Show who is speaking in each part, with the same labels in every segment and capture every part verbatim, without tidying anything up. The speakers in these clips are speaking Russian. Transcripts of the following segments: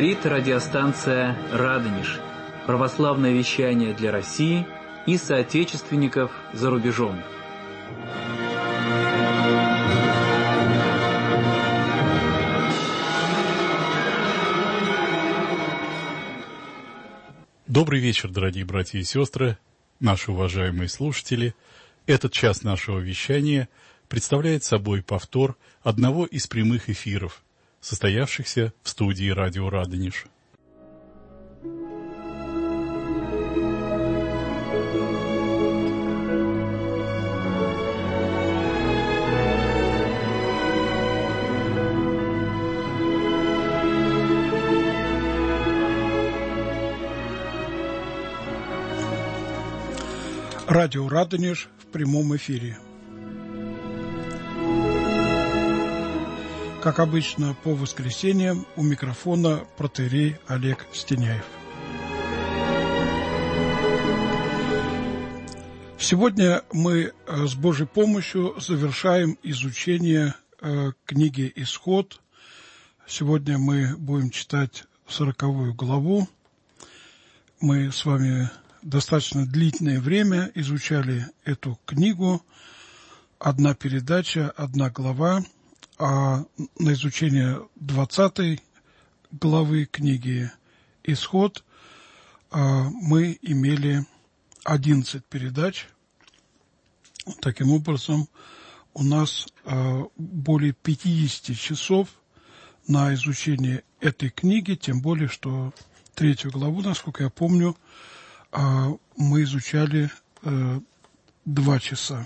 Speaker 1: Говорит радиостанция «Радонеж». Православное вещание для России и соотечественников за рубежом.
Speaker 2: Добрый вечер, дорогие братья и сестры, наши уважаемые слушатели. Этот час нашего вещания представляет собой повтор одного из прямых эфиров, состоявшихся в студии радио «Радонеж».
Speaker 3: Радио «Радонеж» в прямом эфире. Как обычно, по воскресеньям у микрофона протоиерей Олег Стеняев. Сегодня мы с Божьей помощью завершаем изучение книги «Исход». Сегодня мы будем читать сороковую главу. Мы с вами достаточно длительное время изучали эту книгу. Одна передача, одна глава. А на изучение двадцатой главы книги «Исход» мы имели одиннадцать передач. Таким образом, у нас более пятьдесят часов на изучение этой книги, тем более, что третью главу, насколько я помню, мы изучали два часа.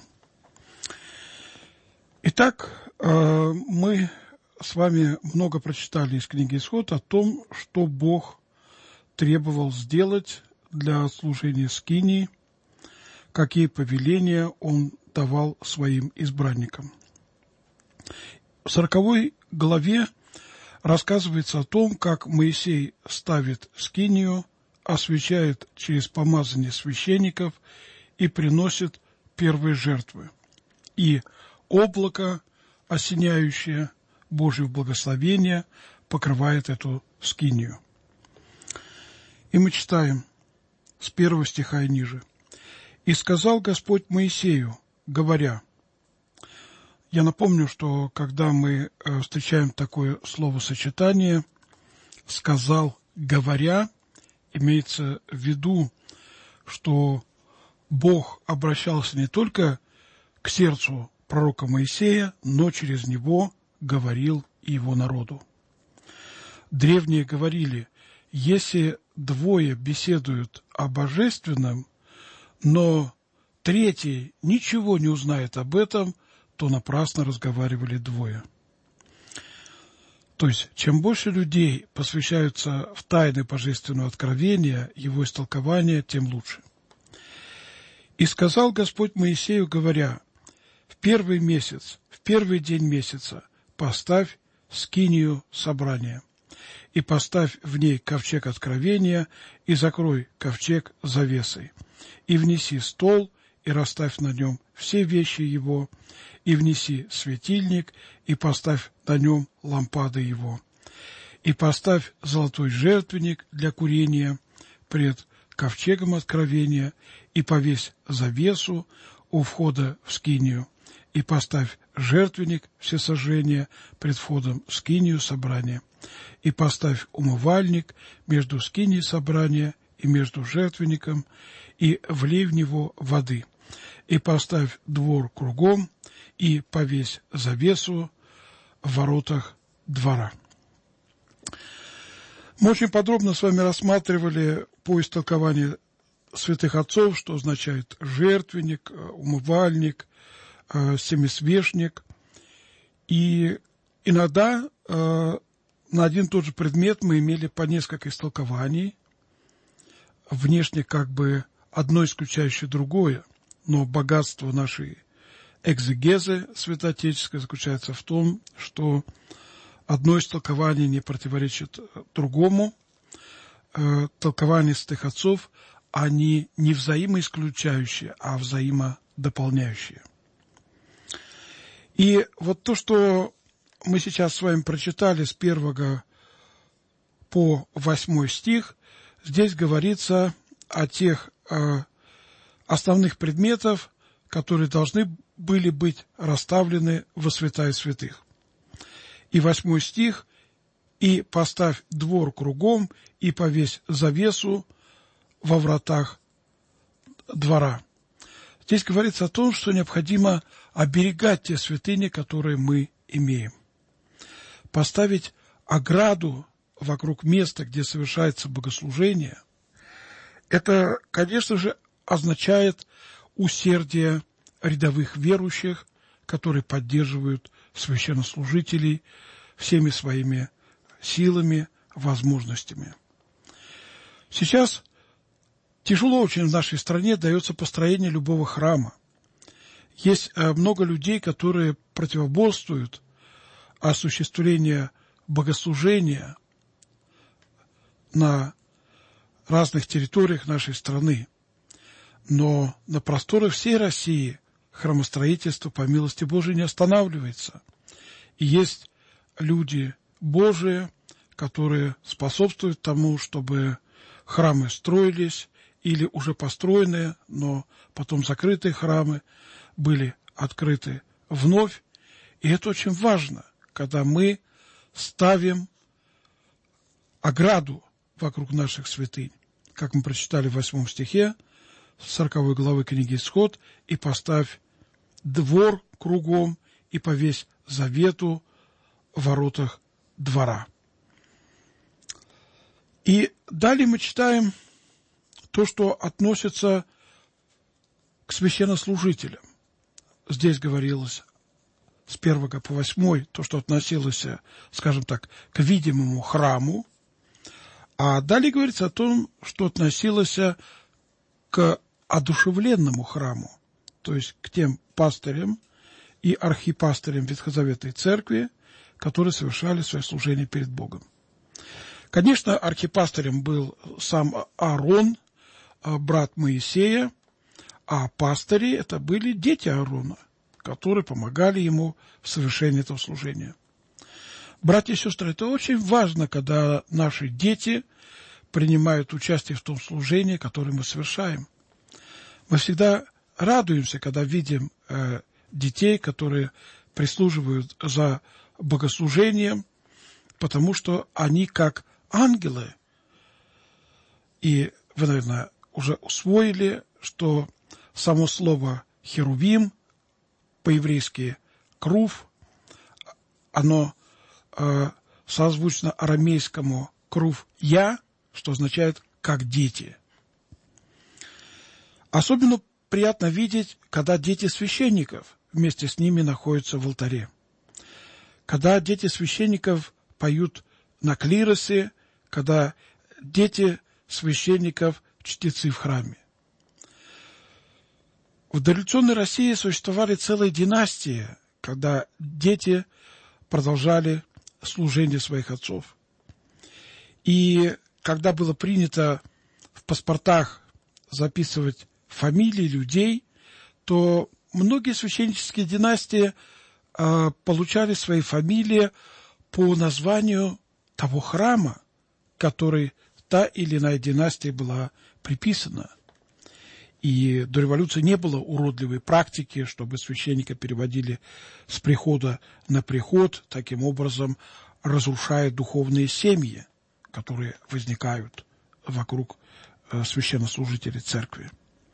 Speaker 3: Итак, мы с вами много прочитали из книги «Исход» о том, что Бог требовал сделать для служения скинии, какие повеления Он давал своим избранникам. В сороковой главе рассказывается о том, как Моисей ставит скинию, освящает через помазание священников и приносит первые жертвы. И облако, осеняющее Божье благословение, покрывает эту скинию. И мы читаем с первого стиха и ниже. «И сказал Господь Моисею, говоря». Я напомню, что когда мы встречаем такое словосочетание «сказал, говоря», имеется в виду, что Бог обращался не только к сердцу пророка Моисея, но через него говорил и его народу. Древние говорили, если двое беседуют о божественном, но третий ничего не узнает об этом, то напрасно разговаривали двое. То есть, чем больше людей посвящаются в тайны божественного откровения, его истолкования, тем лучше. «И сказал Господь Моисею, говоря, в первый месяц, в первый день месяца поставь скинию собрания, и поставь в ней ковчег откровения, и закрой ковчег завесой, и внеси стол, и расставь на нем все вещи его, и внеси светильник, и поставь на нем лампады его, и поставь золотой жертвенник для курения пред ковчегом откровения, и повесь завесу у входа в скинию, и поставь жертвенник всесожжения пред входом в скинию собрания, и поставь умывальник между скинией собрания и между жертвенником, и влей в него воды, и поставь двор кругом, и повесь завесу в воротах двора». Мы очень подробно с вами рассматривали по истолкованию святых отцов, что означает жертвенник, умывальник, семисвешник. И иногда на один и тот же предмет мы имели по несколько истолкований, внешне как бы одно исключающее другое, но богатство нашей экзегезы святоотеческой заключается в том, что одно истолкование не противоречит другому. Э, толкования святых отцов, они не взаимоисключающие, а взаимодополняющие. И вот то, что мы сейчас с вами прочитали с первого по восьмой стих, здесь говорится о тех э, основных предметах, которые должны были быть расставлены во святая святых. И восьмой стих: «И поставь двор кругом, и повесь завесу во вратах двора». Здесь говорится о том, что необходимо оберегать те святыни, которые мы имеем. Поставить ограду вокруг места, где совершается богослужение, это, конечно же, означает усердие рядовых верующих, которые поддерживают священнослужителей всеми своими силами, возможностями. Сейчас тяжело очень в нашей стране дается построение любого храма. Есть много людей, которые противоборствуют осуществлению богослужения на разных территориях нашей страны. Но на просторах всей России храмостроительство, по милости Божией, не останавливается. И есть люди Божии, которые способствуют тому, чтобы храмы строились, или уже построенные, но потом закрытые храмы были открыты вновь. И это очень важно, когда мы ставим ограду вокруг наших святынь, как мы прочитали в восьмом стихе сороковой главы книги Исход: «И поставь двор кругом, и повесь завету в воротах двора». И далее мы читаем то, что относится к священнослужителям. Здесь говорилось с первого по восьмой, то, что относилось, скажем так, к видимому храму, а далее говорится о том, что относилось к одушевленному храму, то есть к тем пастырям и архипастырям Ветхозаветной Церкви, которые совершали свое служение перед Богом. Конечно, архипастырем был сам Аарон, брат Моисея, а пастыри – это были дети Аарона, которые помогали ему в совершении этого служения. Братья и сестры, это очень важно, когда наши дети принимают участие в том служении, которое мы совершаем. Мы всегда радуемся, когда видим э, детей, которые прислуживают за богослужением, потому что они как ангелы. И вы, наверное, уже усвоили, что само слово «херувим», по-еврейски «крув», оно э, созвучно арамейскому «крув я», что означает «как дети». Особенно приятно видеть, когда дети священников вместе с ними находятся в алтаре. Когда дети священников поют на клиросе, когда дети священников чтецы в храме. В дореволюционной России существовали целые династии, когда дети продолжали служение своих отцов. И когда было принято в паспортах записывать фамилии людей, то многие священнические династии э, получали свои фамилии по названию того храма, который та или иная династия была приписана. И до революции не было уродливой практики, чтобы священника переводили с прихода на приход, таким образом разрушая духовные семьи, которые возникают вокруг э, священнослужителей церкви.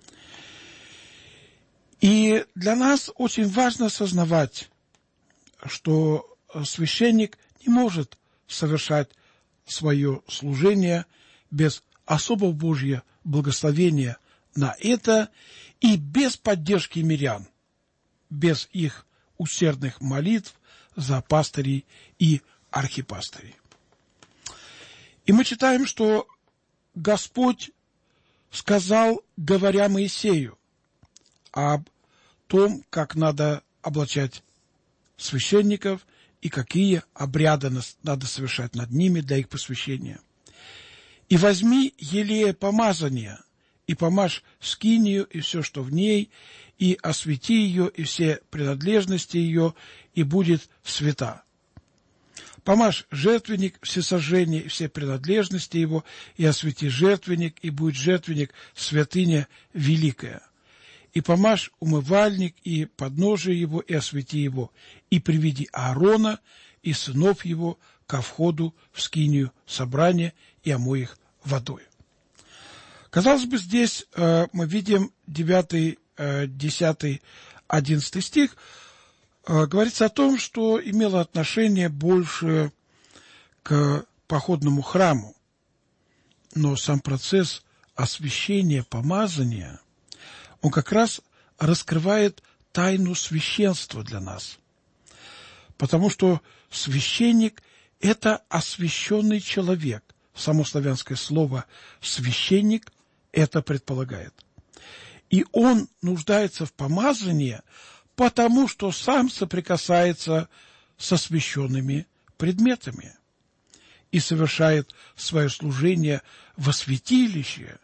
Speaker 3: И для нас очень важно осознавать, что священник не может совершать свое служение без особого Божьего благословения на это и без поддержки мирян, без их усердных молитв за пастырей и архипастырей. И мы читаем, что Господь сказал, говоря Моисею, об том, как надо облачать священников и какие обряды надо совершать над ними для их посвящения. «И возьми елея помазания, и помажь скинию и все, что в ней, и освети ее, и все принадлежности ее, и будет свята. Помажь жертвенник, всесожжение и все принадлежности его, и освети жертвенник, и будет жертвенник святыня великая. И помажь умывальник и подножие его, и освети его, и приведи Аарона и сынов его ко входу в скинию собрания, и омой их водой. Казалось бы, здесь э, мы видим девятый, десятый, одиннадцатый стих, э, говорится о том, что имело отношение больше к походному храму, но сам процесс освящения, помазания, он как раз раскрывает тайну священства для нас. Потому что священник – это освященный человек. Само славянское слово «священник» это предполагает. И он нуждается в помазании, потому что сам соприкасается со священными предметами и совершает свое служение во святилище,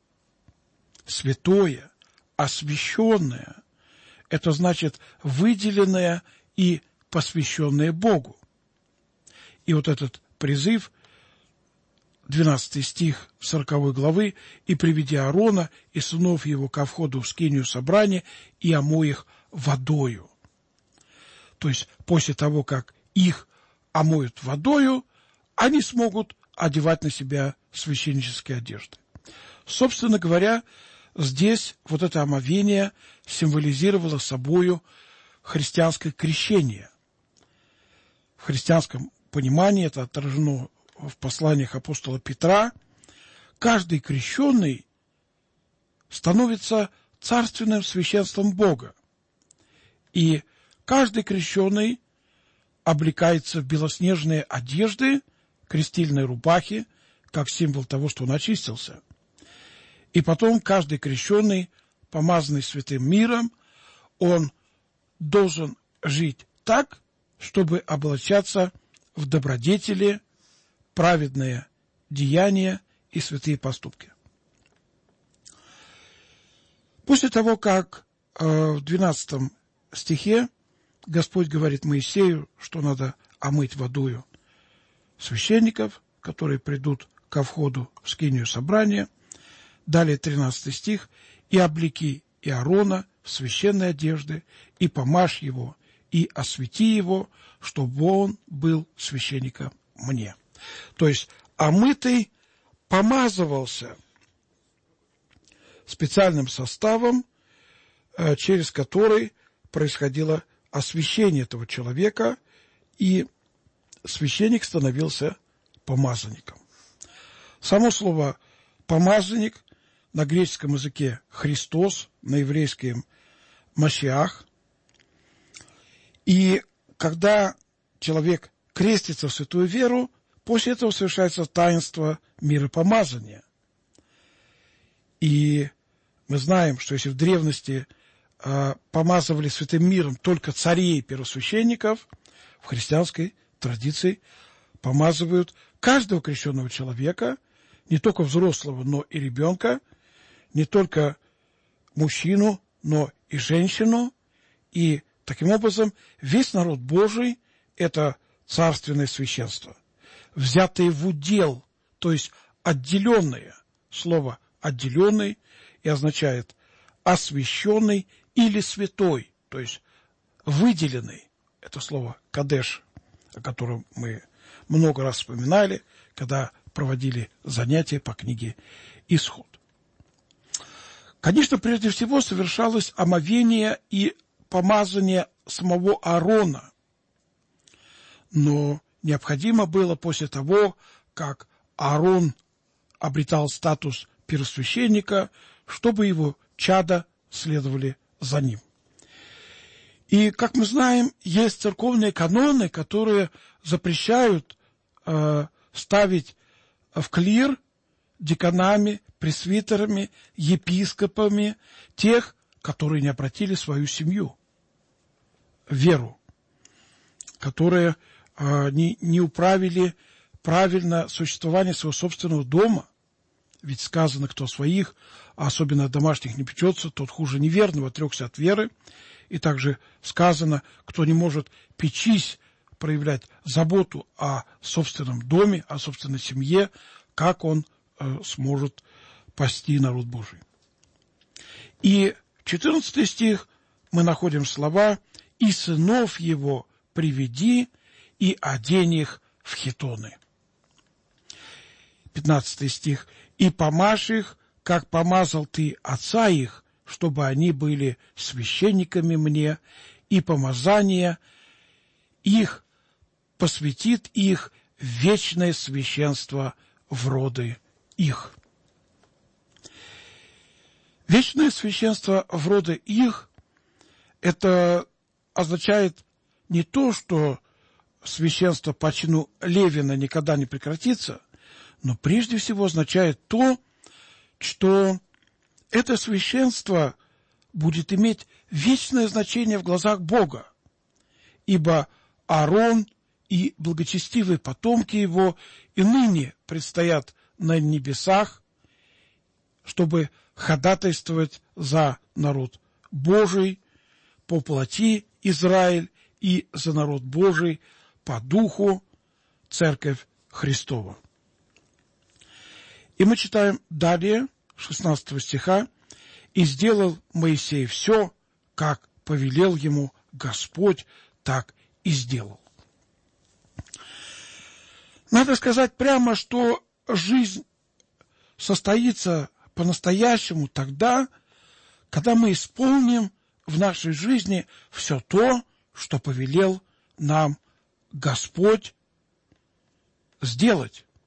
Speaker 3: святое, освященное, это значит выделенное и посвященное Богу. И вот этот призыв, двенадцатый стих сороковой главы, «И приведи Аарона и сынов его ко входу в скинию собрания, и омой их водою». То есть после того, как их омоют водою, они смогут одевать на себя священнические одежды. Собственно говоря, здесь вот это омовение символизировало собою христианское крещение. В христианском понимании это отражено в посланиях апостола Петра. Каждый крещенный становится царственным священством Бога. И каждый крещенный облекается в белоснежные одежды, крестильные рубахи, как символ того, что он очистился. И потом каждый крещенный, помазанный святым миром, он должен жить так, чтобы облачаться в добродетели, праведные деяния и святые поступки. После того, как э, в двенадцатом стихе Господь говорит Моисею, что надо омыть водою священников, которые придут ко входу в скинию собрания, далее тринадцатый стих, «И облеки и Аарона в священной одежды, и помажь его, и освети его, чтобы он был священником мне». То есть омытый помазывался специальным составом, через который происходило освящение этого человека, и священник становился помазанником. Само слово «помазанник» на греческом языке «Христос», на еврейском «Машиах». И когда человек крестится в святую веру, после этого совершается таинство миропомазания. И мы знаем, что если в древности э, помазывали святым миром только царей и первосвященников, в христианской традиции помазывают каждого крещенного человека, не только взрослого, но и ребенка, не только мужчину, но и женщину. И таким образом весь народ Божий – это царственное священство, взятые в удел, то есть отделенные. Слово «отделенный» и означает освященный или святой, то есть выделенный. Это слово «кадеш», о котором мы много раз вспоминали, когда проводили занятия по книге «Исход». Конечно, прежде всего совершалось омовение и помазание самого Аарона, но необходимо было после того, как Аарон обретал статус первосвященника, чтобы его чада следовали за ним. И, как мы знаем, есть церковные каноны, которые запрещают э, ставить в клир деканами, пресвитерами, епископами тех, которые не обратили свою семью в веру, которые э, не, не управили правильно существование своего собственного дома. Ведь сказано, кто своих, а особенно домашних, не печется, тот хуже неверного, отрекся от веры. И также сказано, кто не может печись проявлять заботу о собственном доме, о собственной семье, как он э, сможет пасти народ Божий. И четырнадцатый стих мы находим слова «И сынов его приведи, и одень их в хитоны». пятнадцатый стих «И помажь их, как помазал ты отца их, чтобы они были священниками мне, и помазание их посвятит их в вечное священство в роды их». Вечное священство в роды их – это означает не то, что священство по чину Левина никогда не прекратится, но прежде всего означает то, что это священство будет иметь вечное значение в глазах Бога, ибо Аарон и благочестивые потомки его и ныне предстоят на небесах, чтобы ходатайствовать за народ Божий по плоти Израиль и за народ Божий по духу Церковь Христова. И мы читаем далее, шестнадцатого стиха, «И сделал Моисей все, как повелел ему Господь, так и сделал». Надо сказать прямо, что жизнь состоится по-настоящему тогда, когда мы исполним в нашей жизни все то, что повелел нам Господь сделать.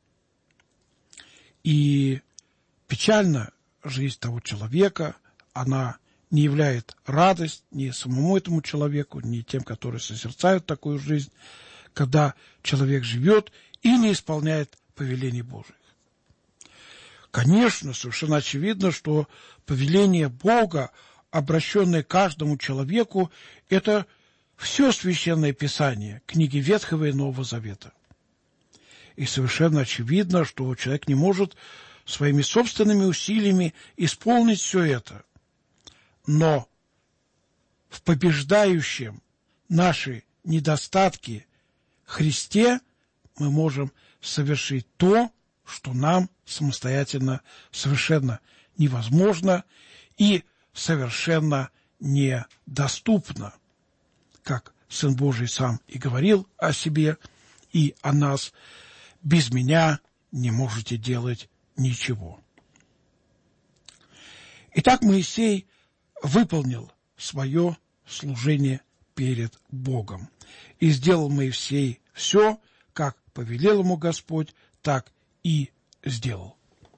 Speaker 3: И печально жизнь того человека, она не являет радость ни самому этому человеку, ни тем, которые созерцают такую жизнь, когда человек живет и не исполняет повелений Божьих. Конечно, совершенно очевидно, что повеление Бога, обращенное каждому человеку, это все Священное Писание, книги Ветхого и Нового Завета. И совершенно очевидно, что человек не может своими собственными усилиями исполнить все это. Но в побеждающем наши недостатки Христе мы можем совершить то, что нам самостоятельно совершенно невозможно и совершенно недоступно. Как Сын Божий сам и говорил о себе и о нас: «Без меня не можете делать ничего». Итак, Моисей выполнил свое служение перед Богом. И сделал Моисей все, как повелел ему Господь, так и сделал.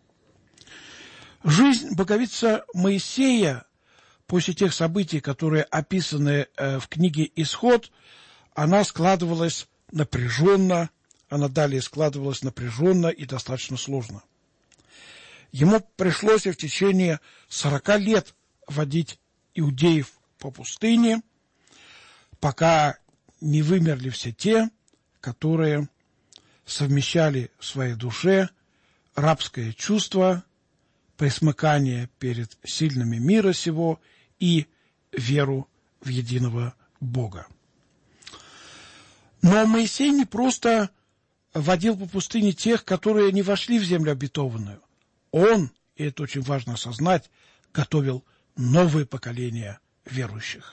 Speaker 3: Жизнь боговица Моисея после тех событий, которые описаны в книге «Исход», она складывалась напряженно, она далее складывалась напряженно и достаточно сложно. Ему пришлось в течение сорока лет водить иудеев по пустыне, пока не вымерли все те, которые совмещали в своей душе рабское чувство, пресмыкание перед сильными мира сего и веру в единого Бога. Но Моисей не просто водил по пустыне тех, которые не вошли в землю обетованную. Он, и это очень важно осознать, готовил новое поколение верующих.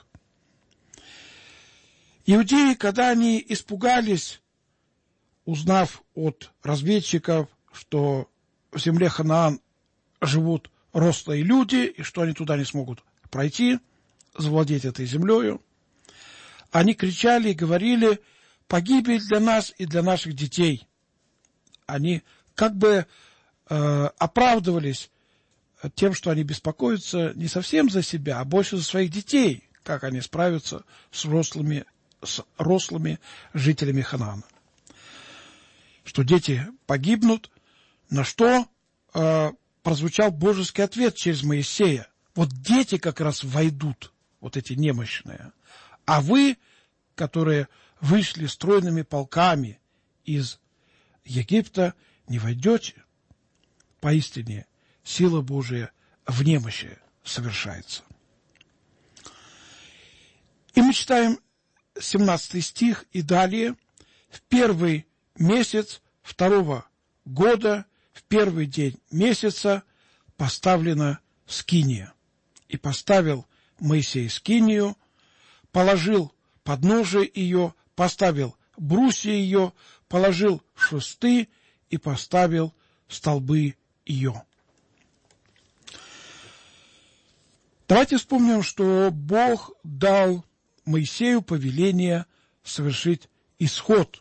Speaker 3: Иудеи, когда они испугались, узнав от разведчиков, что в земле Ханаан живут рослые люди, и что они туда не смогут пройти, завладеть этой землею, они кричали и говорили: «Погибель для нас и для наших детей». Они как бы э, оправдывались тем, что они беспокоятся не совсем за себя, а больше за своих детей, как они справятся с рослыми, с рослыми жителями Ханаана. Что дети погибнут, на что э, прозвучал божеский ответ через Моисея: вот дети как раз войдут, вот эти немощные, а вы, которые вышли стройными полками из Египта, не войдете. Поистине, сила Божия в немощи совершается. И мы читаем семнадцатый стих и далее. в первый месяц второго года, в первый день месяца поставлена скиния. И поставил Моисей скинию, положил подножие ее, поставил брусья ее, положил шесты и поставил столбы ее. Давайте вспомним, что Бог дал Моисею повеление совершить исход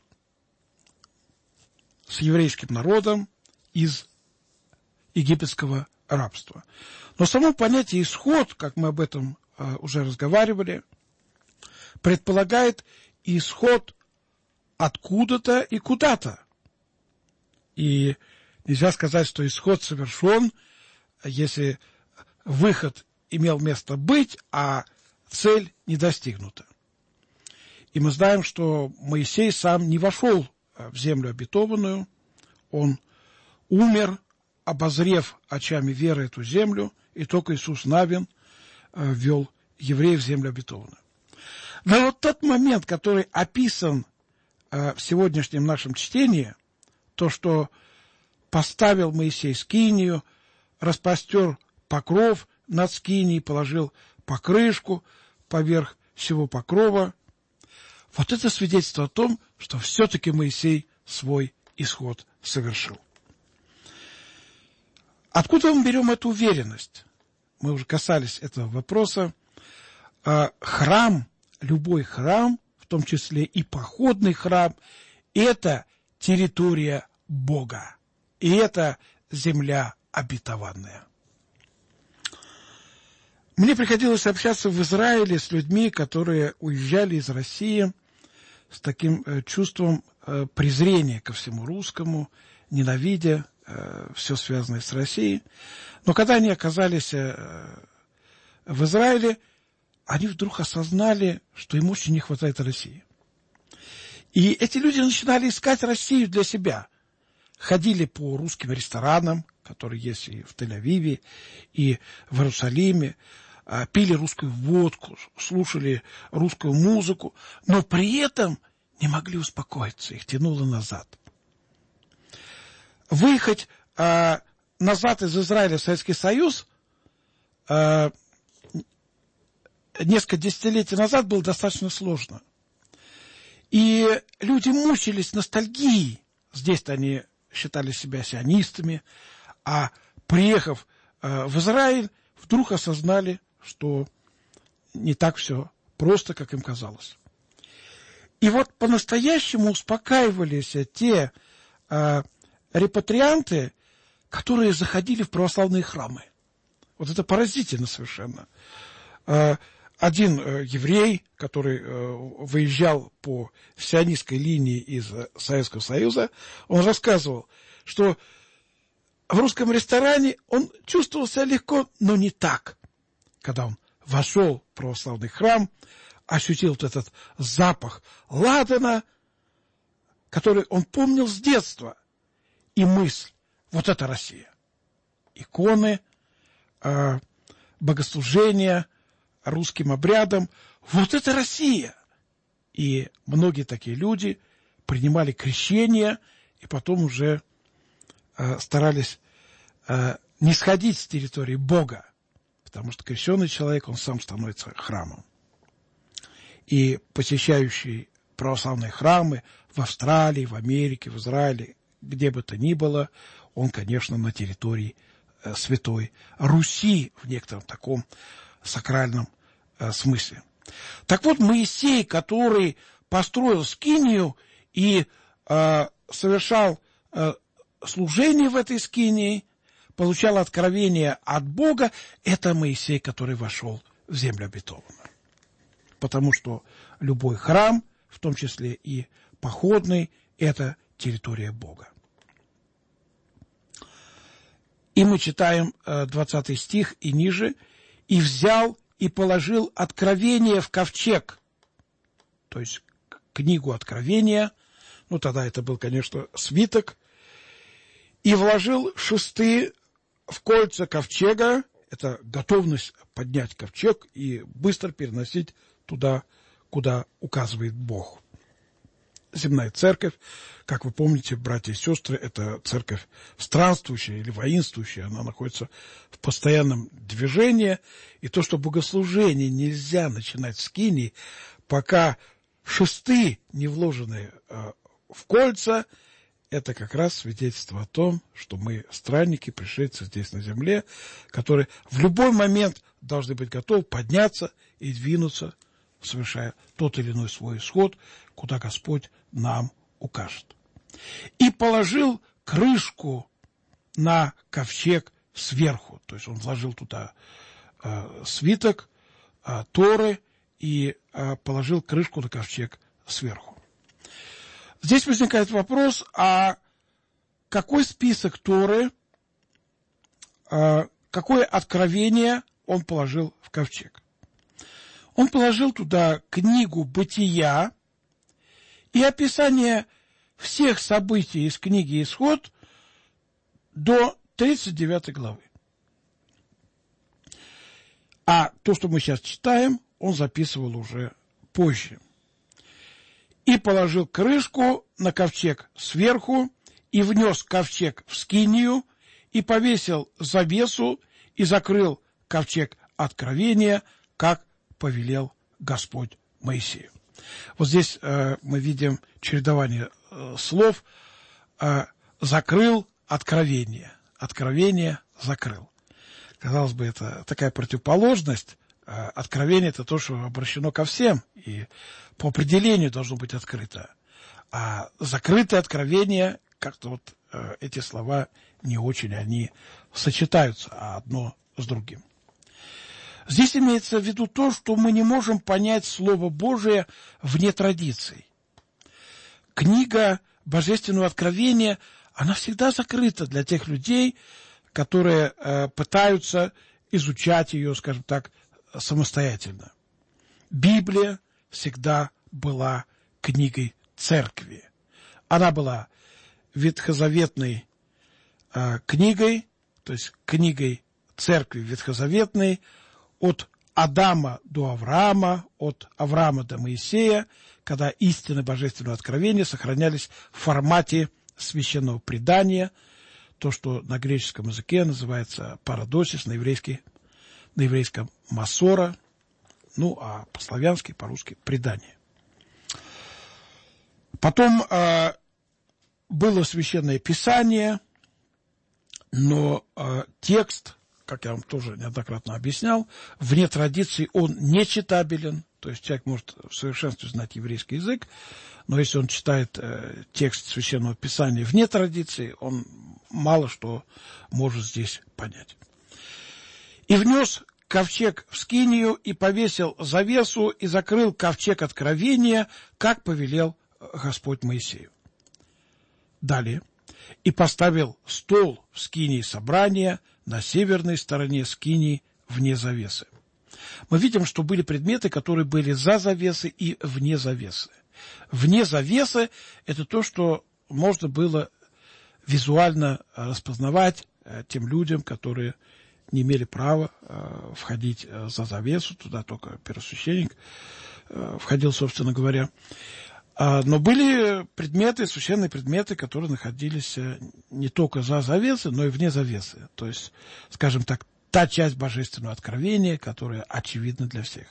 Speaker 3: с еврейским народом из египетского рабства. Но само понятие «исход», как мы об этом э, уже разговаривали, предполагает исход откуда-то и куда-то. И нельзя сказать, что исход совершен, если выход имел место быть, а цель не достигнута. И мы знаем, что Моисей сам не вошел в землю обетованную, он умер, обозрев очами веры эту землю, и только Иисус Навин ввел евреев в землю обетованную. Но вот тот момент, который описан в сегодняшнем нашем чтении, то, что поставил Моисей скинию, распростер покров над скинией, положил покрышку поверх всего покрова, вот это свидетельство о том, что все-таки Моисей свой исход совершил. Откуда мы берем эту уверенность? Мы уже касались этого вопроса. Храм, любой храм, в том числе и походный храм, это территория Бога. И это земля обетованная. Мне приходилось общаться в Израиле с людьми, которые уезжали из России с таким э, чувством э, презрения ко всему русскому, ненавидя э, все связанное с Россией. Но когда они оказались э, в Израиле, они вдруг осознали, что им очень не хватает России. И эти люди начинали искать Россию для себя. Ходили по русским ресторанам, которые есть и в Тель-Авиве, и в Иерусалиме, пили русскую водку, слушали русскую музыку, но при этом не могли успокоиться, их тянуло назад. Выехать э, назад из Израиля в Советский Союз э, несколько десятилетий назад было достаточно сложно. И люди мучились ностальгией. Здесь-то они считали себя сионистами, а приехав э, в Израиль, вдруг осознали, что не так все просто, как им казалось. И вот по-настоящему успокаивались те э, репатрианты, которые заходили в православные храмы. Вот это поразительно совершенно. Э, один э, еврей, который э, выезжал по сионистской линии из Советского Союза, он рассказывал, что в русском ресторане он чувствовал себя легко, но не так. Когда он вошел в православный храм, ощутил вот этот запах ладана, который он помнил с детства, и мысль: вот это Россия. Иконы, э, богослужения, русским обрядам, вот это Россия. И многие такие люди принимали крещение, и потом уже э, старались э, не сходить с территории Бога, потому что крещенный человек, он сам становится храмом. И посещающий православные храмы в Австралии, в Америке, в Израиле, где бы то ни было, он, конечно, на территории э, Святой Руси в некотором таком сакральном э, смысле. Так вот, Моисей, который построил скинию и э, совершал э, служение в этой скинии, получал откровение от Бога, это Моисей, который вошел в землю обетованную. Потому что любой храм, в том числе и походный, это территория Бога. И мы читаем двадцатый стих и ниже. «И взял и положил откровение в ковчег». То есть книгу откровения. Ну, тогда это был, конечно, свиток. «И вложил шесты в кольца ковчега». Это готовность поднять ковчег и быстро переносить туда, куда указывает Бог. земная церковь. Как вы помните, братья и сестры, это церковь странствующая или воинствующая, она находится в постоянном движении. И то, что богослужение нельзя начинать в скинии, пока шесты не вложены э, в кольца, это как раз свидетельство о том, что мы странники, пришельцы здесь на земле, которые в любой момент должны быть готовы подняться и двинуться, совершая тот или иной свой исход, куда Господь нам укажет. И положил крышку на ковчег сверху, то есть он вложил туда э, свиток э, Торы и э, положил крышку на ковчег сверху. Здесь возникает вопрос, а какой список Торы, э, какое откровение он положил в ковчег? Он положил туда книгу Бытия и описание всех событий из книги Исход до тридцать девятой главы. А то, что мы сейчас читаем, он записывал уже позже. И положил крышку на ковчег сверху, и внес ковчег в скинию, и повесил завесу, и закрыл ковчег откровения, как повелел Господь Моисею. Вот здесь э, мы видим чередование э, слов. Э, закрыл откровение. Откровение закрыл. Казалось бы, это такая противоположность. Э, откровение – это то, что обращено ко всем, и по определению должно быть открыто. А закрытое откровение, как-то вот э, эти слова не очень, они сочетаются, а одно с другим. Здесь имеется в виду то, что мы не можем понять Слово Божие вне традиций. Книга Божественного Откровения, она всегда закрыта для тех людей, которые э, пытаются изучать ее, скажем так, самостоятельно. Библия всегда была книгой церкви. Она была ветхозаветной э, книгой, то есть книгой церкви ветхозаветной, от Адама до Авраама, от Авраама до Моисея, когда истины Божественного Откровения сохранялись в формате священного предания, то, что на греческом языке называется парадосис, на, еврейский, на еврейском масора, ну, а по-славянски, по-русски предание. Потом э, было священное писание, но э, текст, как я вам тоже неоднократно объяснял, вне традиции он не читабелен, то есть человек может в совершенстве знать еврейский язык, но если он читает э, текст Священного Писания вне традиции, он мало что может здесь понять. «И внес ковчег в скинию, и повесил завесу, и закрыл ковчег откровения, как повелел Господь Моисею». Далее. «И поставил стол в скинии собрания на северной стороне скинии вне завесы». Мы видим, что были предметы, которые были за завесой и вне завесы. Вне завесы – это то, что можно было визуально распознавать тем людям, которые не имели права входить за завесу, туда только первосвященник входил, собственно говоря. Но были предметы, священные предметы, которые находились не только за завесой, но и вне завесы. То есть, скажем так, та часть Божественного Откровения, которая очевидна для всех.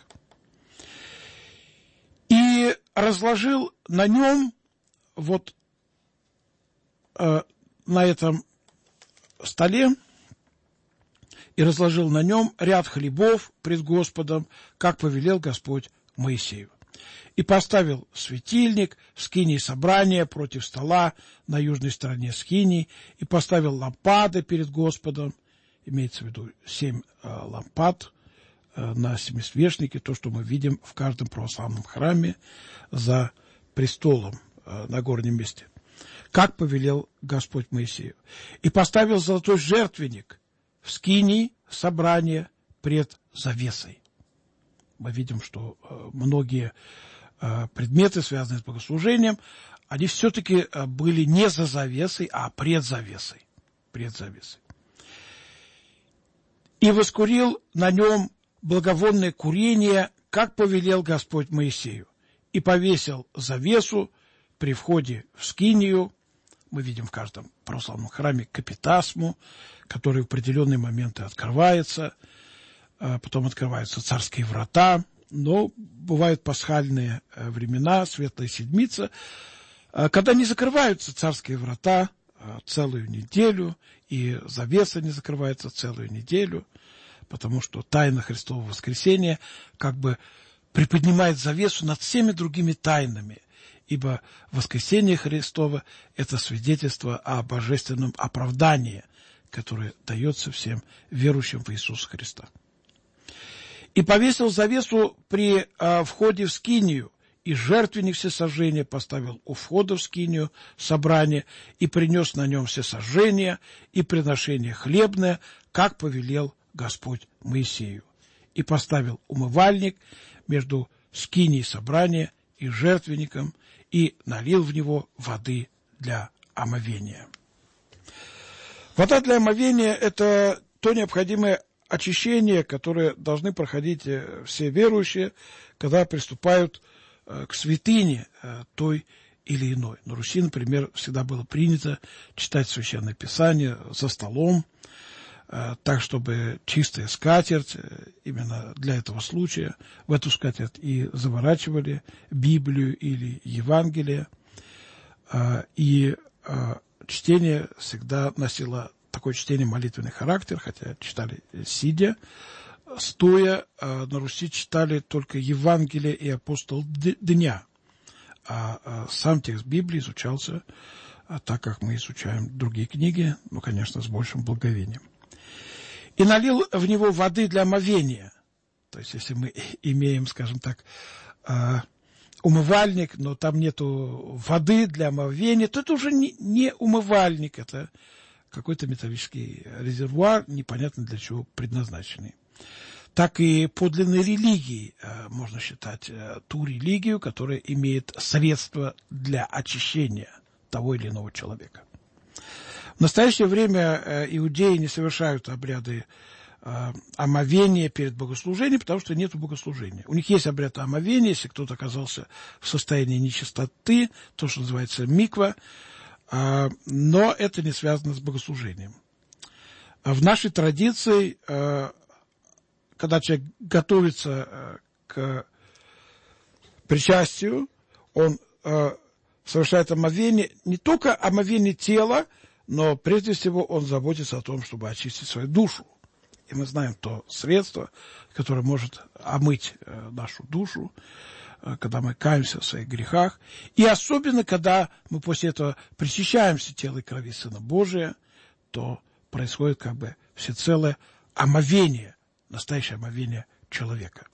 Speaker 3: И разложил на нем, вот э, на этом столе, и разложил на нем ряд хлебов пред Господом, как повелел Господь Моисею. И поставил светильник в скинии собрания против стола на южной стороне скинии, и поставил лампады перед Господом, имеется в виду семь э, лампад э, на семисвечнике, то, что мы видим в каждом православном храме за престолом э, на горнем месте, как повелел Господь Моисею. И поставил золотой жертвенник в скинии собрания пред завесой. Мы видим, что э, многие э, предметы, связанные с богослужением, они все-таки э, были не за завесой, а пред завесой. Пред завесой. И воскурил на нем благовонное курение, как повелел Господь Моисею, и повесил завесу при входе в скинию мы видим в каждом православном храме капитасму, который в определенные моменты открывается, потом открываются царские врата, но бывают пасхальные времена, Светлая Седмица, когда не закрываются царские врата целую неделю, и завеса не закрывается целую неделю, потому что тайна Христового воскресения как бы приподнимает завесу над всеми другими тайнами, ибо воскресение Христово – это свидетельство о божественном оправдании, которое дается всем верующим в Иисуса Христа. И повесил завесу при а, входе в скинию, и жертвенник всесожжения поставил у входа в скинию собрания, и принес на нем всесожжение и приношение хлебное, как повелел Господь Моисею. И поставил умывальник между скинией собрания и жертвенником, и налил в него воды для омовения. Вода для омовения – это то необходимое очищение, которое должны проходить все верующие, когда приступают к святыне той или иной. На Руси, например, всегда было принято читать Священное Писание за столом, так, чтобы чистая скатерть, именно для этого случая, в эту скатерть и заворачивали Библию или Евангелие, и чтение всегда носило такое чтение молитвенный характер, хотя читали сидя, стоя, на Руси читали только Евангелие и апостол дня, а сам текст Библии изучался так, как мы изучаем другие книги, ну, конечно, с большим благовением. И налил в него воды для омовения. То есть, если мы имеем, скажем так, умывальник, но там нету воды для омовения, то это уже не, не умывальник, это какой-то металлический резервуар, непонятно для чего предназначенный. Так и подлинной религией можно считать ту религию, которая имеет средства для очищения того или иного человека. В настоящее время иудеи не совершают обряды омовения перед богослужением, потому что нет богослужения. У них есть обряд омовения, если кто-то оказался в состоянии нечистоты, то, что называется миква, но это не связано с богослужением. В нашей традиции, когда человек готовится к причастию, он совершает омовение, не только омовение тела, но прежде всего он заботится о том, чтобы очистить свою душу. И мы знаем то средство, которое может омыть нашу душу, когда мы каемся в своих грехах. И особенно, когда мы после этого причащаемся тела и крови Сына Божия, то происходит как бы всецелое омовение, настоящее омовение человека.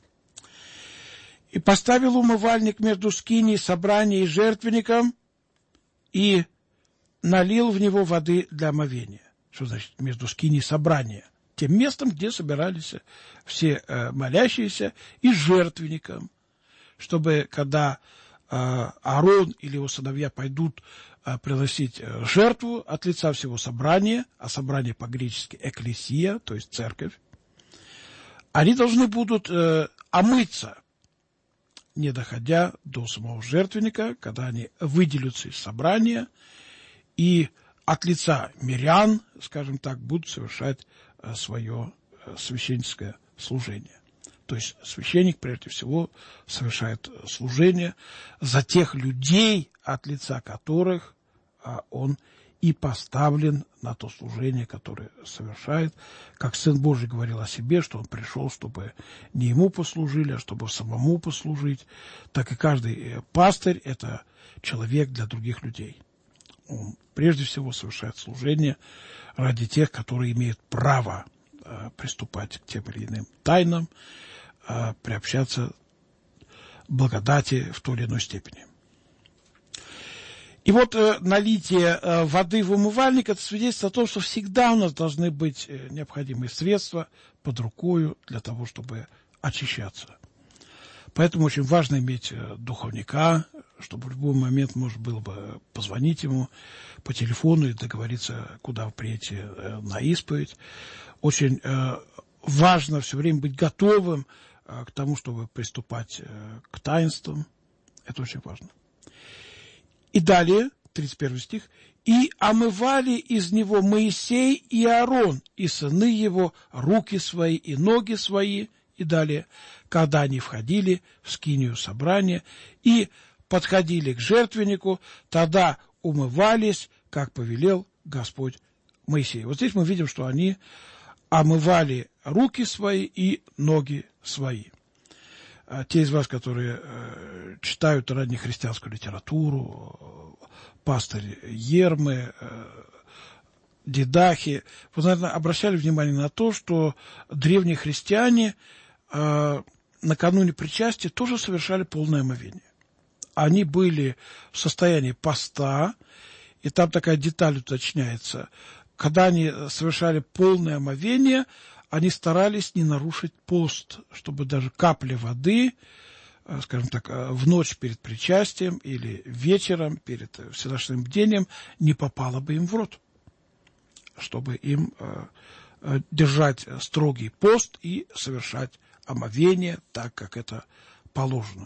Speaker 3: И поставил умывальник между скинией, собранием и жертвенником, и налил в него воды для омовения. Что значит между скинией и собранием? Тем местом, где собирались все э, молящиеся, и жертвенником, чтобы когда э, Аарон или его сыновья пойдут э, приносить э, жертву от лица всего собрания, а собрание по-гречески экклесия, то есть церковь, они должны будут э, омыться, не доходя до самого жертвенника, когда они выделятся из собрания и от лица мирян, скажем так, будут совершать э, свое э, священническое служение. То есть священник, прежде всего, совершает служение за тех людей, от лица которых э, он и поставлен на то служение, которое совершает. Как Сын Божий говорил о себе, что он пришел, чтобы не ему послужили, а чтобы самому послужить, так и каждый пастырь – это человек для других людей. Он прежде всего совершает служение ради тех, которые имеют право э, приступать к тем или иным тайнам, э, приобщаться благодати в той или иной степени. И вот э, налитие э, воды в умывальник – это свидетельство о том, что всегда у нас должны быть э, необходимые средства под рукою для того, чтобы очищаться. Поэтому очень важно иметь э, духовника, чтобы в любой момент можно было бы позвонить ему по телефону и договориться, куда вы приедете э, на исповедь. Очень э, важно все время быть готовым э, к тому, чтобы приступать э, к таинствам. Это очень важно. И далее, тридцать первый стих, «И омывали из него Моисей и Аарон, и сыны его, руки свои и ноги свои». И далее, «Когда они входили в скинию собрания и подходили к жертвеннику, тогда умывались, как повелел Господь Моисею». Вот здесь мы видим, что они омывали руки свои и ноги свои. Те из вас, которые э, читают раннехристианскую литературу, пастырь Ермы, э, Дидахи, вы, наверное, обращали внимание на то, что древние христиане э, накануне причастия тоже совершали полное омовение. Они были в состоянии поста, и там такая деталь уточняется. Когда они совершали полное омовение, они старались не нарушить пост, чтобы даже капля воды, скажем так, в ночь перед причастием или вечером перед всеночным бдением не попала бы им в рот, чтобы им держать строгий пост и совершать омовение так, как это положено.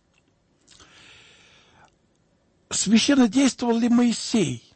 Speaker 3: Священно действовал ли Моисей?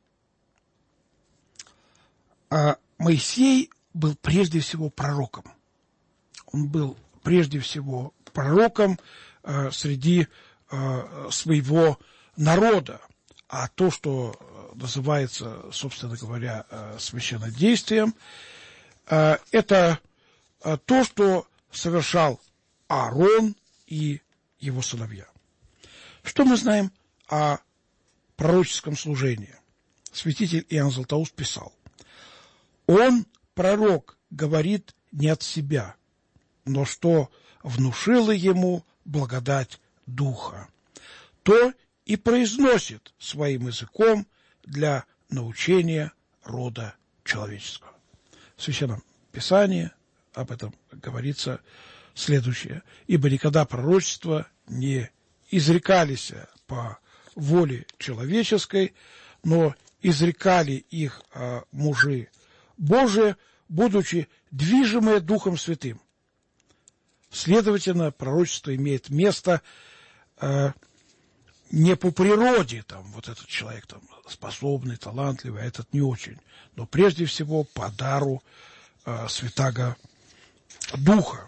Speaker 3: А Моисей был прежде всего пророком. Он был прежде всего пророком э, среди э, своего народа. А то, что называется, собственно говоря, э, священнодействием, э, это э, то, что совершал Аарон и его сыновья. Что мы знаем о пророческом служении? Святитель Иоанн Златоуст писал: «Он, пророк, говорит не от себя, но что внушила ему благодать Духа, то и произносит своим языком для научения рода человеческого». В Священном Писании об этом говорится следующее: «Ибо никогда пророчества не изрекались по воле человеческой, но изрекали их а, мужи Божии, будучи движимые Духом Святым». Следовательно, пророчество имеет место э, не по природе, там, вот этот человек там, способный, талантливый, а этот не очень, но прежде всего по дару э, Святаго Духа.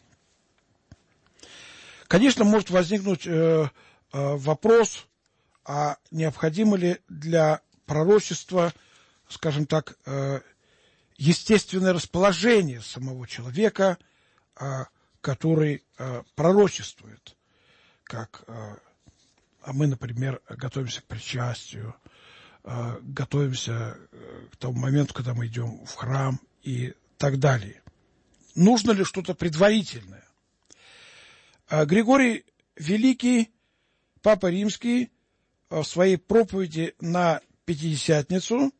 Speaker 3: Конечно, может возникнуть э, э, вопрос, а необходимо ли для пророчества, скажем так, э, естественное расположение самого человека, который пророчествует, как а мы, например, готовимся к причастию, готовимся к тому моменту, когда мы идем в храм и так далее. Нужно ли что-то предварительное? Григорий Великий, Папа Римский, в своей проповеди на Пятидесятницу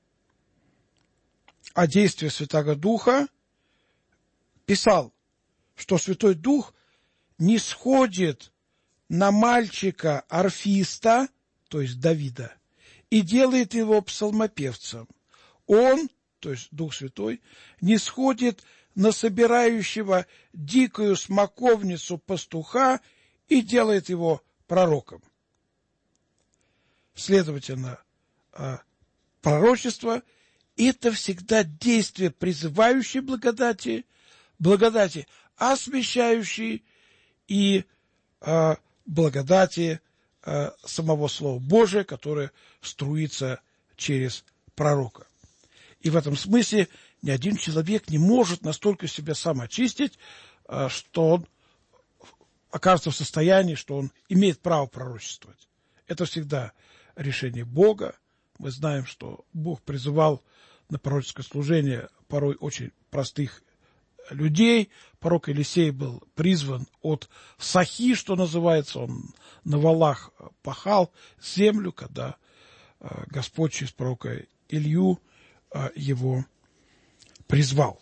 Speaker 3: о действии Святаго Духа писал, что Святой Дух не сходит на мальчика орфиста, то есть Давида, и делает его псалмопевцем. Он, то есть Дух Святой, не сходит на собирающего дикую смоковницу пастуха и делает его пророком. Следовательно, пророчество – это всегда действие, призывающее благодати, благодати освящающей и э, благодати э, самого Слова Божия, которое струится через пророка. И в этом смысле ни один человек не может настолько себя сам очистить, э, что он окажется в состоянии, что он имеет право пророчествовать. Это всегда решение Бога. Мы знаем, что Бог призывал на пророческое служение порой очень простых людей. Пророк Елисей был призван от Сахи, что называется, он на валах пахал землю, когда Господь через пророка Илью его призвал.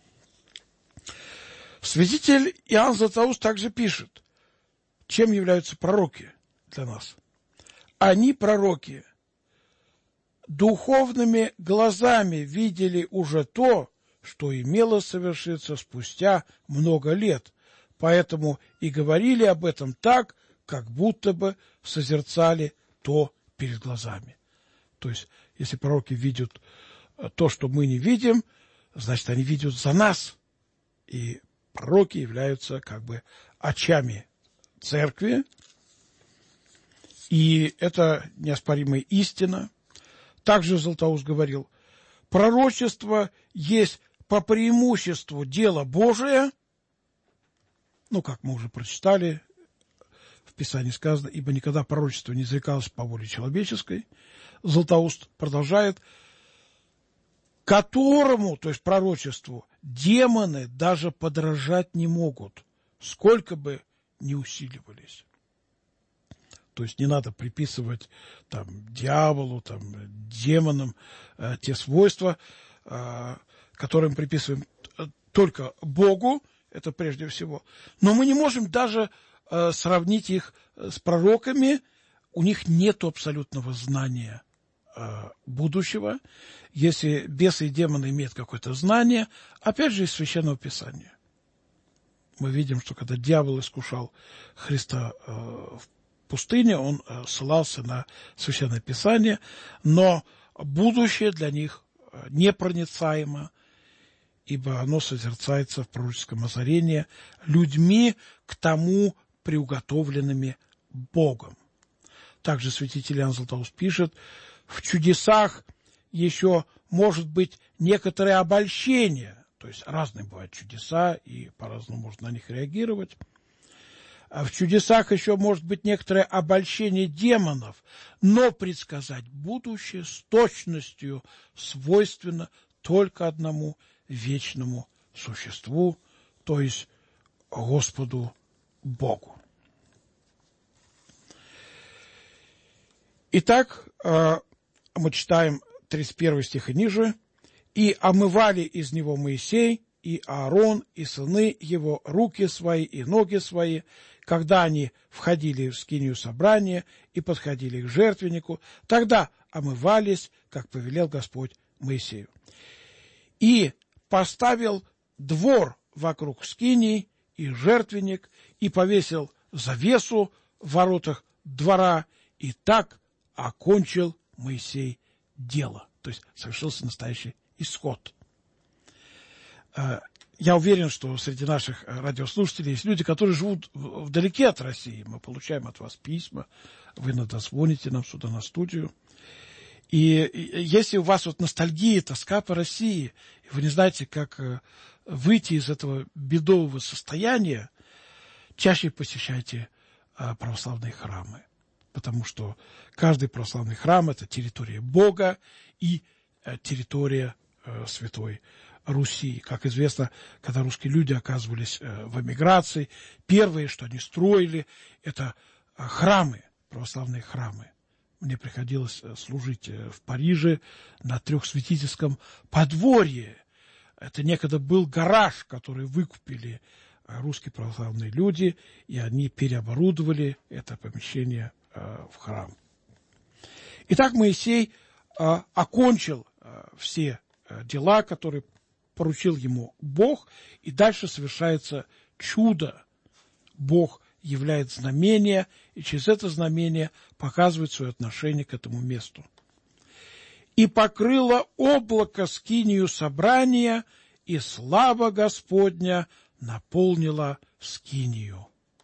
Speaker 3: Святитель Иоанн Златоуст также пишет, чем являются пророки для нас. Они, пророки, духовными глазами видели уже то, что имело совершиться спустя много лет, поэтому и говорили об этом так, как будто бы созерцали то перед глазами. То есть, если пророки видят то, что мы не видим, значит, они видят за нас. И пророки являются как бы очами церкви. И это неоспоримая истина. Также Златоуст говорил, пророчество есть по преимуществу дело Божие. Ну, как мы уже прочитали, в Писании сказано, ибо никогда пророчество не изрекалось по воле человеческой. Златоуст продолжает, которому, то есть пророчеству, демоны даже подражать не могут, сколько бы ни усиливались. То есть не надо приписывать там, дьяволу, там, демонам э, те свойства, э, которые мы приписываем только Богу, это прежде всего. Но мы не можем даже э, сравнить их с пророками, у них нет абсолютного знания э, будущего. Если бесы и демоны имеют какое-то знание, опять же из Священного Писания. Мы видим, что когда дьявол искушал Христа э, в пустыне, он э, ссылался на Священное Писание, но будущее для них э, непроницаемо, ибо оно созерцается в пророческом озарении людьми к тому приуготовленными Богом. Также святитель Иоанн Златоуст пишет, в чудесах еще может быть некоторое обольщение, то есть разные бывают чудеса, и по-разному можно на них реагировать. А в чудесах еще может быть некоторое обольщение демонов, но предсказать будущее с точностью свойственно только одному вечному существу, то есть Господу Богу. Итак, мы читаем тридцать первый стих и ниже. «И омывали из него Моисей, и Аарон, и сыны его, руки свои и ноги свои, когда они входили в скинию собрания и подходили к жертвеннику, тогда омывались, как повелел Господь Моисею. И поставил двор вокруг скинии и жертвенник, и повесил завесу в воротах двора, и так окончил Моисей дело». То есть совершился настоящий исход. Я уверен, что среди наших радиослушателей есть люди, которые живут вдалеке от России. Мы получаем от вас письма, вы иногда звоните нам сюда на студию. И если у вас вот ностальгия, тоска по России, и вы не знаете, как выйти из этого бедового состояния, чаще посещайте православные храмы. Потому что каждый православный храм – это территория Бога и территория э, Святой Руси. Как известно, когда русские люди оказывались э, в эмиграции, первое, что они строили, это э, храмы, православные храмы. Мне приходилось э, служить э, в Париже на Трехсвятительском подворье. Это некогда был гараж, который выкупили э, русские православные люди, и они переоборудовали это помещение э, в храм. Итак, Моисей э, окончил э, все э, дела, которые поручил ему Бог, и дальше совершается чудо. Бог являет знамение, и через это знамение показывает свое отношение к этому месту. «И покрыло облако скинию собрания, и слава Господня наполнила скинию.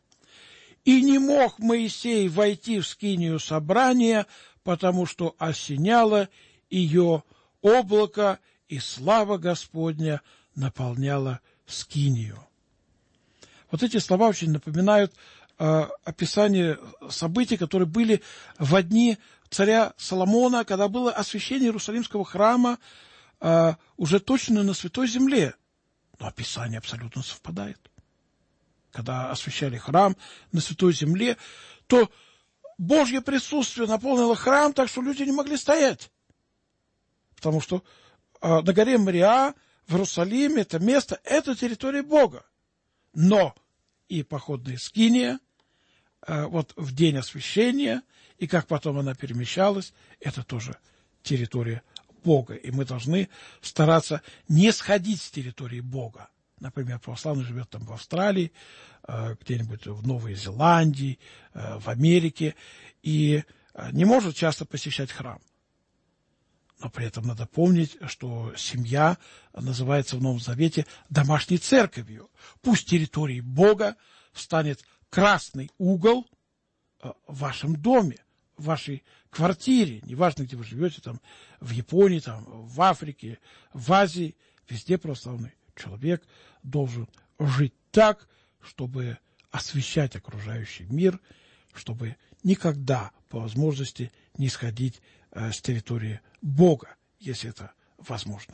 Speaker 3: И не мог Моисей войти в скинию собрания, потому что осеняло ее облако, и слава Господня наполняла скинию». Вот эти слова очень напоминают э, описание событий, которые были в дни царя Соломона, когда было освящение Иерусалимского храма э, уже точно на Святой Земле. Но описание абсолютно совпадает. Когда освящали храм на Святой Земле, то Божье присутствие наполнило храм, так что люди не могли стоять. Потому что э, на горе Мориа в Иерусалиме это место, это территория Бога. Но и походная скиния, э, вот в день освящения, и как потом она перемещалась, это тоже территория Бога. И мы должны стараться не сходить с территории Бога. Например, православный живет там в Австралии, э, где-нибудь в Новой Зеландии, э, в Америке, и не может часто посещать храм. Но при этом надо помнить, что семья называется в Новом Завете домашней церковью. Пусть территорией Бога станет красный угол в вашем доме, в вашей квартире, неважно, где вы живете, там, в Японии, там, в Африке, в Азии, везде православный человек должен жить так, чтобы освещать окружающий мир, чтобы никогда по возможности не сходить э, с территории Бога, если это возможно.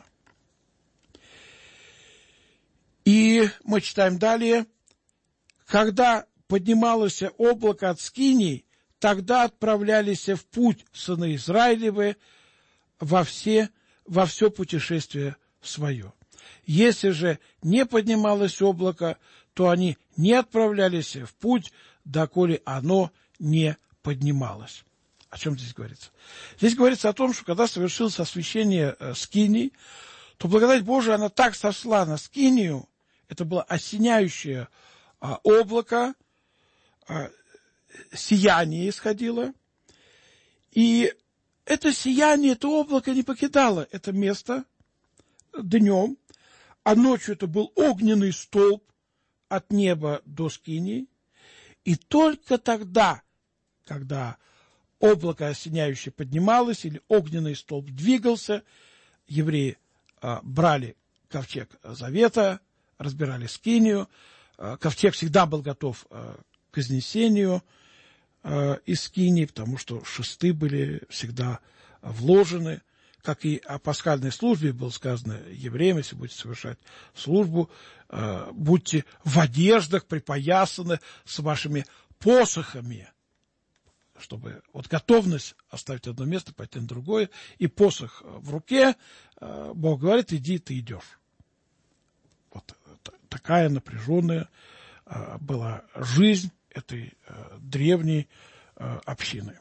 Speaker 3: И мы читаем далее. Когда поднималось облако от скинии, тогда отправлялись в путь сыны Израилевы во все, во все путешествие свое. Если же не поднималось облако, то они не отправлялись в путь, доколе оно не поднималось. О чем здесь говорится? Здесь говорится о том, что когда совершилось освящение э, скинии, то благодать Божия, она так сошла на скинию, это было осеняющее э, облако, э, сияние исходило, и это сияние, это облако не покидало это место днем, а ночью это был огненный столб от неба до скинии, и только тогда, когда облако осеняющее поднималось, или огненный столб двигался, евреи а, брали ковчег завета, разбирали скинию, а, ковчег всегда был готов а, к изнесению а, из скинии, потому что шесты были всегда вложены, как и о пасхальной службе было сказано евреям, если будете совершать службу, э, будьте в одеждах припоясаны с вашими посохами, чтобы вот готовность оставить одно место, пойти на другое, и посох в руке, э, Бог говорит, иди, ты идешь. Вот такая напряженная э, была жизнь этой э, древней э, общины.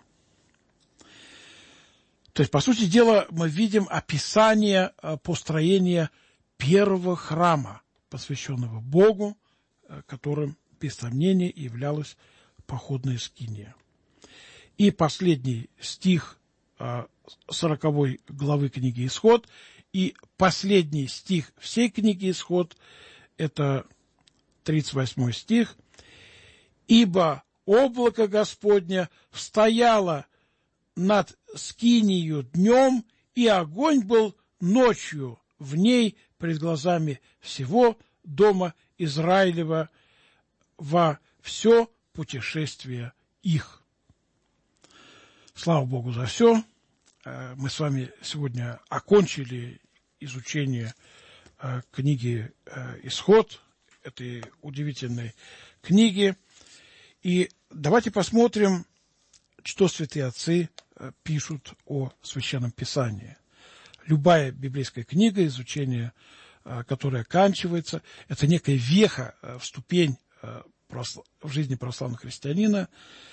Speaker 3: То есть, по сути дела, мы видим описание построения первого храма, посвященного Богу, которым, без сомнения, являлась походная скиния. И последний стих сороковой главы книги «Исход», и последний стих всей книги «Исход» – это тридцать восьмой стих. «Ибо облако Господня стояло над скинию днем, и огонь был ночью в ней пред глазами всего дома Израилева во все путешествие их». Слава Богу за все. Мы с вами сегодня окончили изучение книги «Исход», этой удивительной книги. И давайте посмотрим, что святые отцы пишут о Священном Писании. Любая библейская книга, изучение которой оканчивается, это некая веха в ступень в жизни православного христианина,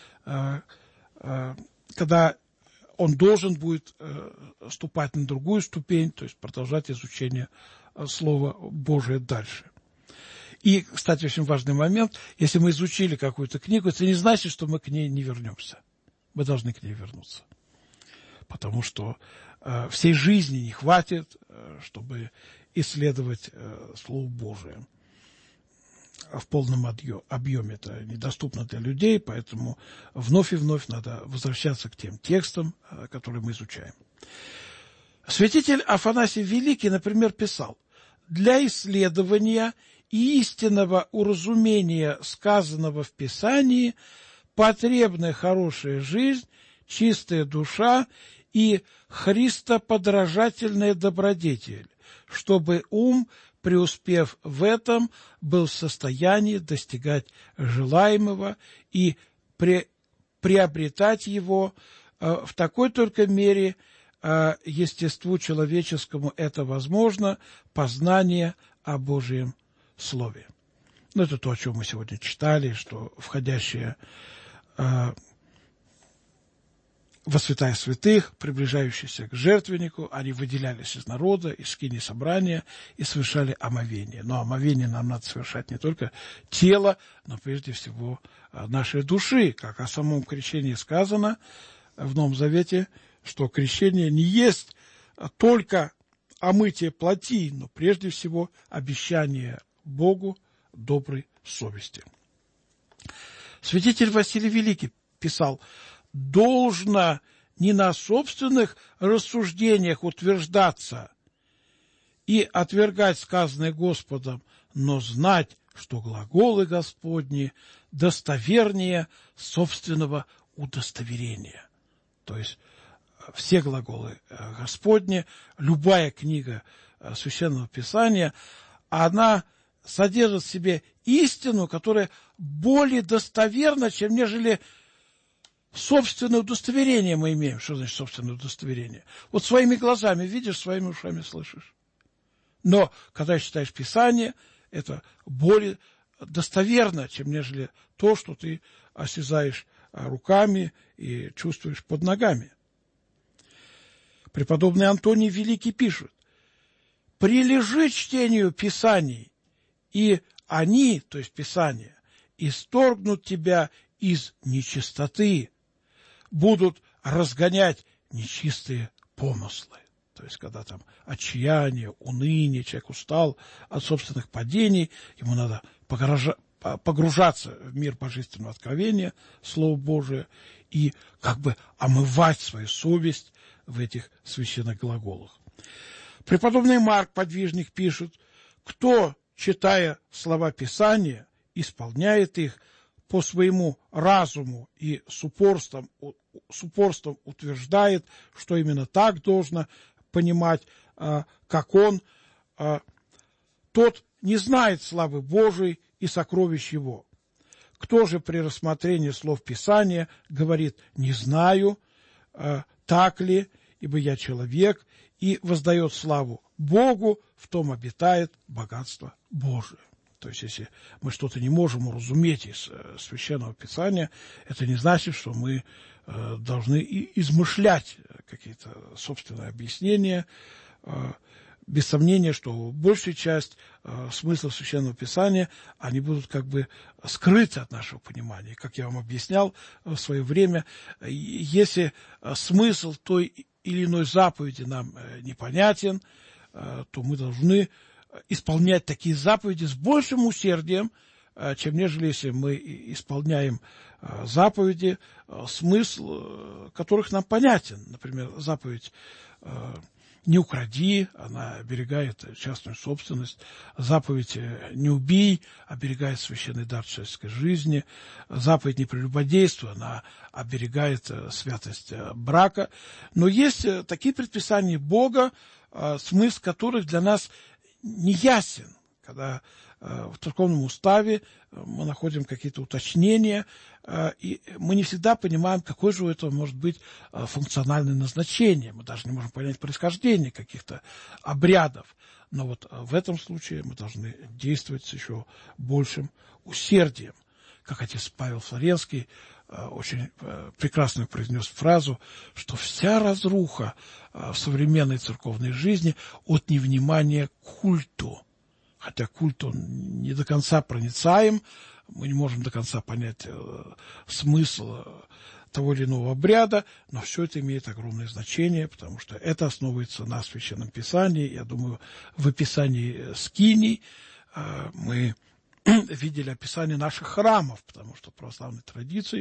Speaker 3: когда он должен будет ступать на другую ступень, то есть продолжать изучение Слова Божия дальше. И, кстати, очень важный момент, если мы изучили какую-то книгу, это не значит, что мы к ней не вернемся. Мы должны к ней вернуться. Потому что э, всей жизни не хватит, э, чтобы исследовать э, Слово Божие в полном объеме. Это недоступно для людей, поэтому вновь и вновь надо возвращаться к тем текстам, э, которые мы изучаем. Святитель Афанасий Великий, например, писал: «Для исследования и истинного уразумения сказанного в Писании потребна хорошая жизнь, чистая душа и христоподражательная добродетель, чтобы ум, преуспев в этом, был в состоянии достигать желаемого и пре приобретать его э, в такой только мере, э, естеству человеческому это возможно, познание о Божьем Слове». Ну, это то, о чем мы сегодня читали, что входящие э, во святая святых, приближающиеся к жертвеннику, они выделялись из народа, из скинии собрания и совершали омовение. Но омовение нам надо совершать не только тело, но прежде всего нашей души. Как о самом крещении сказано, в Новом Завете, что крещение не есть только омытие плоти, но прежде всего обещание Богу доброй совести. Святитель Василий Великий писал: «Должно не на собственных рассуждениях утверждаться и отвергать сказанное Господом, но знать, что глаголы Господни достовернее собственного удостоверения». То есть все глаголы Господни, любая книга Священного Писания, она содержит в себе истину, которая более достоверна, чем нежели собственное удостоверение мы имеем. Что значит собственное удостоверение? Вот своими глазами видишь, своими ушами слышишь. Но когда читаешь Писание, это более достоверно, чем нежели то, что ты осязаешь руками и чувствуешь под ногами. Преподобный Антоний Великий пишет: «Прилежи чтению Писаний, и они, то есть Писания, исторгнут тебя из нечистоты, будут разгонять нечистые помыслы». То есть, когда там отчаяние, уныние, человек устал от собственных падений, ему надо погружаться в мир божественного откровения, Слово Божие, и как бы омывать свою совесть в этих священных глаголах. Преподобный Марк Подвижник пишет: «Кто, читая слова Писания, исполняет их по своему разуму и с упорством, с упорством утверждает, что именно так должно понимать, как он, тот не знает славы Божией и сокровищ его. Кто же при рассмотрении слов Писания говорит: не знаю, так ли, ибо я человек, и воздает славу Богу, в том обитает богатство Божие». То есть, если мы что-то не можем уразуметь из Священного Писания, это не значит, что мы должны и измышлять какие-то собственные объяснения. Без сомнения, что большая часть смысла Священного Писания, они будут как бы скрыты от нашего понимания. Как я вам объяснял в свое время, если смысл той или иной заповеди нам непонятен, то мы должны исполнять такие заповеди с большим усердием, чем нежели если мы исполняем заповеди, смысл которых нам понятен. Например, заповедь «не укради», она оберегает частную собственность. Заповедь «не убий» оберегает священный дар человеческой жизни. Заповедь «не прелюбодействуй», она оберегает святость брака. Но есть такие предписания Бога, смысл которых для нас не ясен. Когда в церковном уставе мы находим какие-то уточнения, и мы не всегда понимаем, какое же у этого может быть функциональное назначение. Мы даже не можем понять происхождение каких-то обрядов. Но вот в этом случае мы должны действовать с еще большим усердием. Как отец Павел Флоренский очень прекрасно произнес фразу, что вся разруха в современной церковной жизни от невнимания к культу. Хотя культ, он не до конца проницаем, мы не можем до конца понять э, смысл того или иного обряда, но все это имеет огромное значение, потому что это основывается на Священном Писании. Я думаю, в описании скиней э, мы видели описание наших храмов, потому что в православной традиции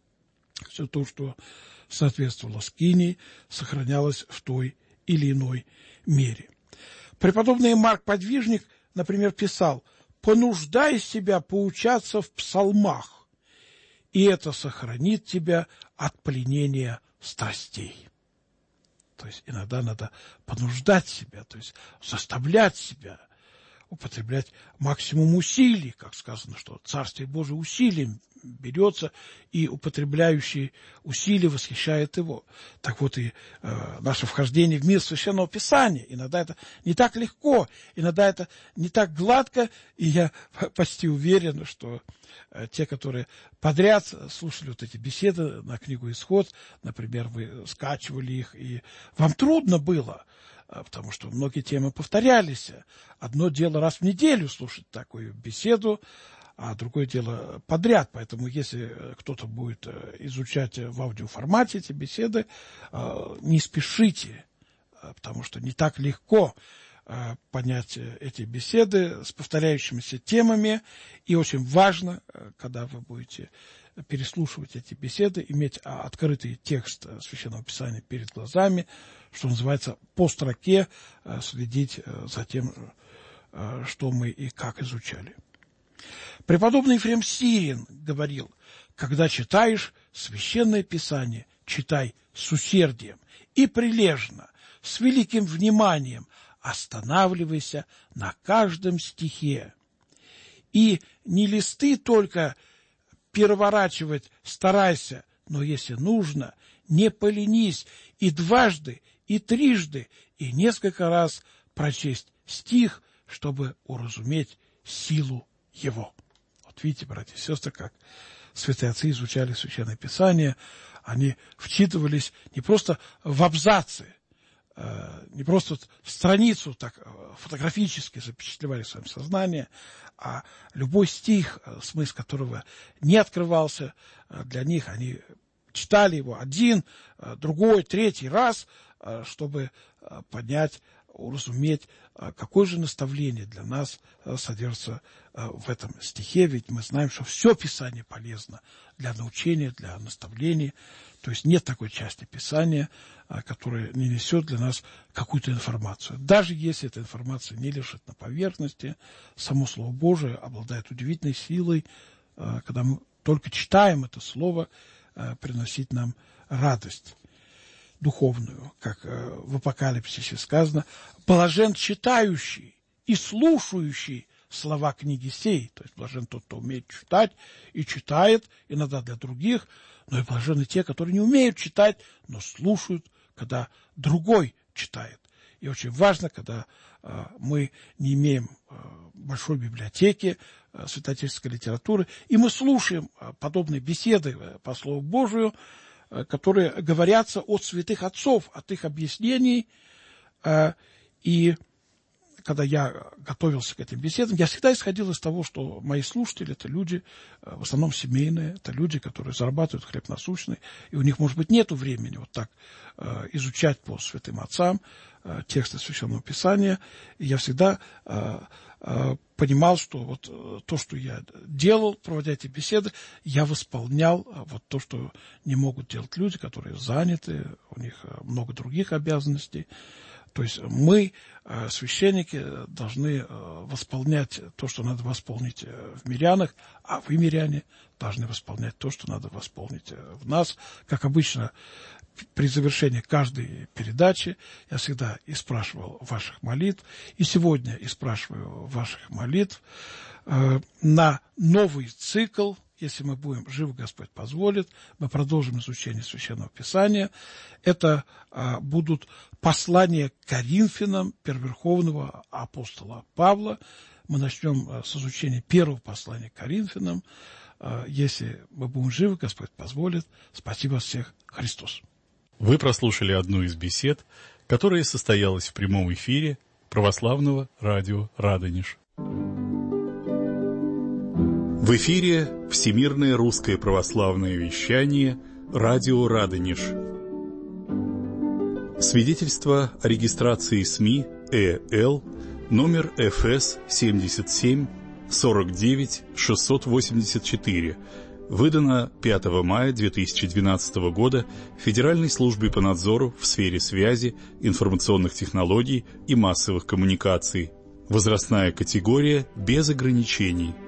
Speaker 3: все то, что соответствовало скинии, сохранялось в той или иной мере. Преподобный Марк Подвижник, например, писал: «Понуждай себя поучаться в псалмах, и это сохранит тебя от пленения страстей». То есть иногда надо понуждать себя, то есть заставлять себя, употреблять максимум усилий, как сказано, что Царствие Божие усилием берется, и употребляющий усилия восхищает его. Так вот и э, наше вхождение в мир Священного Писания. Иногда это не так легко, иногда это не так гладко, и я почти уверен, что э, те, которые подряд слушали вот эти беседы на книгу «Исход», например, вы скачивали их, и вам трудно было, потому что многие темы повторялись. Одно дело раз в неделю слушать такую беседу, а другое дело подряд. Поэтому если кто-то будет изучать в аудиоформате эти беседы, не спешите, потому что не так легко понять эти беседы с повторяющимися темами. И очень важно, когда вы будете переслушивать эти беседы, иметь открытый текст Священного Писания перед глазами, что называется, по строке следить за тем, что мы и как изучали. Преподобный Ефрем Сирин говорил: когда читаешь Священное Писание, читай с усердием и прилежно, с великим вниманием, останавливайся на каждом стихе. И не листы только переворачивать старайся, но если нужно, не поленись и дважды, и трижды, и несколько раз прочесть стих, чтобы уразуметь силу его. Вот видите, братья и сестры, как святые отцы изучали Священное Писание, они вчитывались не просто в абзацы, не просто страницу так фотографически запечатлевали в своем сознании, а любой стих, смысл которого не открывался для них, они читали его один, другой, третий раз, чтобы понять, уразуметь, какое же наставление для нас содержится в этом стихе, ведь мы знаем, что все Писание полезно для научения, для наставления, то есть нет такой части Писания, которая не несет для нас какую-то информацию. Даже если эта информация не лежит на поверхности, само Слово Божие обладает удивительной силой, когда мы только читаем это Слово, приносить нам радость духовную, как в Апокалипсисе сказано: блажен читающий и слушающий слова книги сей. То есть блажен тот, кто умеет читать и читает, иногда для других, но и блажены те, которые не умеют читать, но слушают, когда другой читает. И очень важно, когда э, мы не имеем э, большой библиотеки э, святоотеческой литературы, и мы слушаем э, подобные беседы э, по Слову Божию, э, которые говорятся от святых отцов, от их объяснений. Э, и когда я готовился к этим беседам, я всегда исходил из того, что мои слушатели – это люди, э, в основном семейные, это люди, которые зарабатывают хлеб насущный, и у них, может быть, нет времени вот так э, изучать по святым отцам э, тексты Священного Писания. И я всегда э, э, понимал, что вот э, то, что я делал, проводя эти беседы, я восполнял э, вот то, что не могут делать люди, которые заняты, у них э, много других обязанностей. То есть мы, священники, должны восполнять то, что надо восполнить в мирянах, а вы, миряне, должны восполнять то, что надо восполнить в нас. Как обычно, при завершении каждой передачи я всегда и спрашивал ваших молитв, и сегодня и спрашиваю ваших молитв на новый цикл. Если мы будем живы, Господь позволит, мы продолжим изучение Священного Писания. Это а, будут послания к Коринфянам первоверховного апостола Павла. Мы начнем а, с изучения первого послания к Коринфянам. А, если мы будем живы, Господь позволит. Спасибо всех. Христос.
Speaker 2: Вы прослушали одну из бесед, которая состоялась в прямом эфире православного радио «Радонеж». В эфире Всемирное русское православное вещание «Радио Радонеж». Свидетельство о регистрации СМИ ЭЛ номер эф эс семьдесят семь сорок девять шестьсот восемьдесят четыре, выдано пятого мая две тысячи двенадцатого года Федеральной службой по надзору в сфере связи, информационных технологий и массовых коммуникаций. Возрастная категория без ограничений.